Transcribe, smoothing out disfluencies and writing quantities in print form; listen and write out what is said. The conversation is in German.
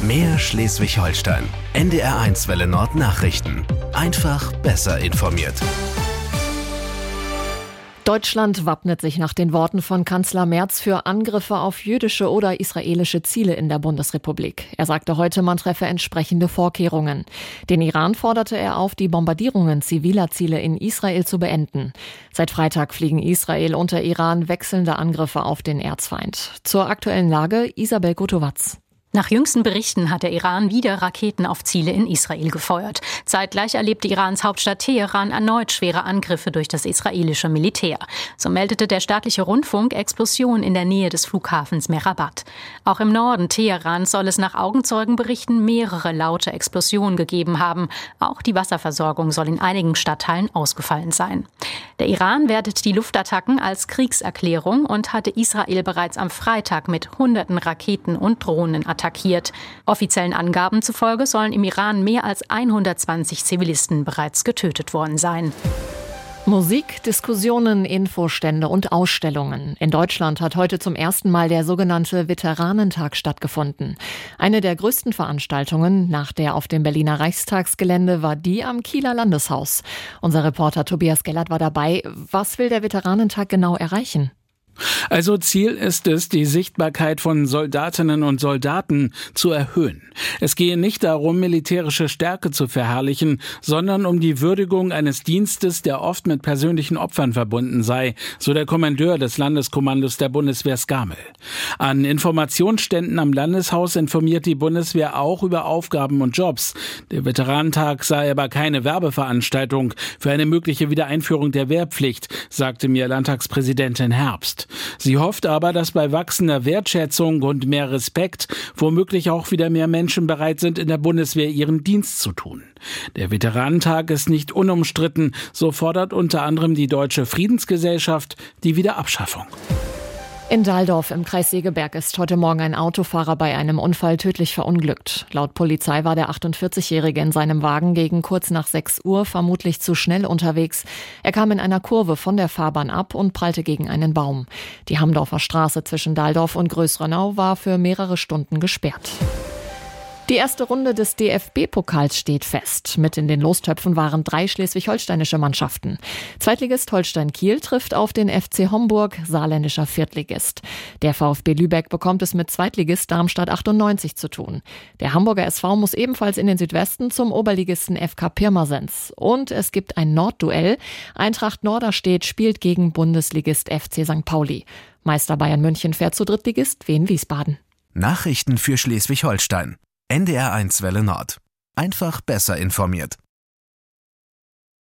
Mehr Schleswig-Holstein. NDR1 Welle Nord Nachrichten. Einfach besser informiert. Deutschland wappnet sich nach den Worten von Kanzler Merz für Angriffe auf jüdische oder israelische Ziele in der Bundesrepublik. Er sagte heute, man treffe entsprechende Vorkehrungen. Den Iran forderte er auf, die Bombardierungen ziviler Ziele in Israel zu beenden. Seit Freitag fliegen Israel und der Iran wechselnde Angriffe auf den Erzfeind. Zur aktuellen Lage Isabel Gotowatz. Nach jüngsten Berichten hat der Iran wieder Raketen auf Ziele in Israel gefeuert. Zeitgleich erlebte Irans Hauptstadt Teheran erneut schwere Angriffe durch das israelische Militär. So meldete der staatliche Rundfunk Explosionen in der Nähe des Flughafens Mehrabad. Auch im Norden Teherans soll es nach Augenzeugenberichten mehrere laute Explosionen gegeben haben. Auch die Wasserversorgung soll in einigen Stadtteilen ausgefallen sein. Der Iran wertet die Luftattacken als Kriegserklärung und hatte Israel bereits am Freitag mit Hunderten Raketen und Drohnen attackiert. Offiziellen Angaben zufolge sollen im Iran mehr als 120 Zivilisten bereits getötet worden sein. Musik, Diskussionen, Infostände und Ausstellungen. In Deutschland hat heute zum ersten Mal der sogenannte Veteranentag stattgefunden. Eine der größten Veranstaltungen nach der auf dem Berliner Reichstagsgelände war die am Kieler Landeshaus. Unser Reporter Tobias Gellert war dabei. Was will der Veteranentag genau erreichen? Also Ziel ist es, die Sichtbarkeit von Soldatinnen und Soldaten zu erhöhen. Es gehe nicht darum, militärische Stärke zu verherrlichen, sondern um die Würdigung eines Dienstes, der oft mit persönlichen Opfern verbunden sei, so der Kommandeur des Landeskommandos der Bundeswehr Skamel. An Informationsständen am Landeshaus informiert die Bundeswehr auch über Aufgaben und Jobs. Der Veteranentag sei aber keine Werbeveranstaltung für eine mögliche Wiedereinführung der Wehrpflicht, sagte mir Landtagspräsidentin Herbst. Sie hofft aber, dass bei wachsender Wertschätzung und mehr Respekt womöglich auch wieder mehr Menschen bereit sind, in der Bundeswehr ihren Dienst zu tun. Der Veteranentag ist nicht unumstritten, so fordert unter anderem die Deutsche Friedensgesellschaft die Wiederabschaffung. In Dahldorf im Kreis Segeberg ist heute Morgen ein Autofahrer bei einem Unfall tödlich verunglückt. Laut Polizei war der 48-Jährige in seinem Wagen gegen kurz nach 6 Uhr vermutlich zu schnell unterwegs. Er kam in einer Kurve von der Fahrbahn ab und prallte gegen einen Baum. Die Hamdorfer Straße zwischen Dahldorf und Größrönau war für mehrere Stunden gesperrt. Die erste Runde des DFB-Pokals steht fest. Mit in den Lostöpfen waren 3 schleswig-holsteinische Mannschaften. Zweitligist Holstein Kiel trifft auf den FC Homburg, saarländischer Viertligist. Der VfB Lübeck bekommt es mit Zweitligist Darmstadt 98 zu tun. Der Hamburger SV muss ebenfalls in den Südwesten zum Oberligisten FK Pirmasens. Und es gibt ein Nordduell. Eintracht Norderstedt spielt gegen Bundesligist FC St. Pauli. Meister Bayern München fährt zu Drittligist Wien Wiesbaden. Nachrichten für Schleswig-Holstein. NDR1 Welle Nord. Einfach besser informiert.